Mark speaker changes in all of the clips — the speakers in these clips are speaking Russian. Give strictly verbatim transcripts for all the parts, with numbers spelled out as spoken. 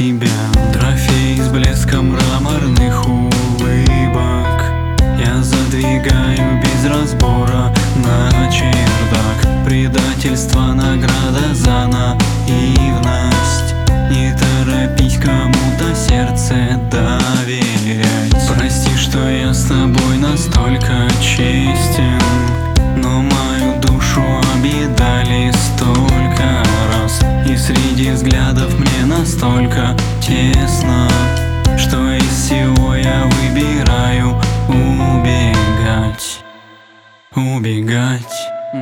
Speaker 1: тебя. Трофей с блеском мраморных улыбок я задвигаю без разбора на чердак. Предательство — награда за наивность. Не торопись кому-то сердце доверять. Прости, что я с тобой настолько честен, но мою душу объедали столько раз, и среди взглядов мне настолько тесно, что из всего я выбираю убегать. Убегать.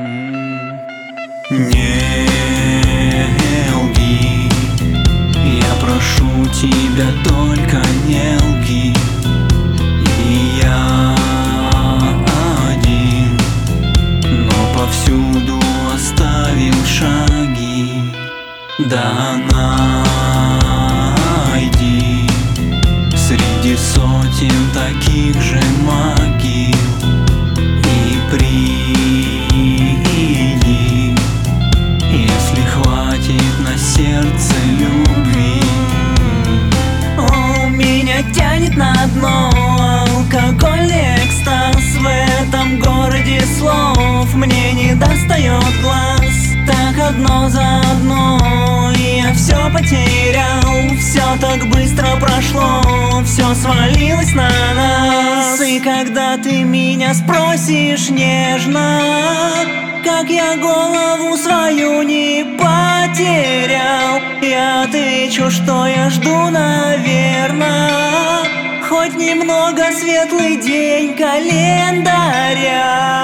Speaker 1: Не лги, я прошу тебя, только не лги. И я один, но повсюду оставил шаги. Да найди среди сотен таких же могил и приди, если хватит на сердце любви.
Speaker 2: О, меня тянет на дно алкогольный экстаз. В этом городе слов мне не достает глаз. Так одно за одно я все потерял. Все так быстро прошло, все свалилось на нас. И когда ты меня спросишь нежно, как я голову свою не потерял, я отвечу, что я жду, наверно, хоть немного светлый день календаря.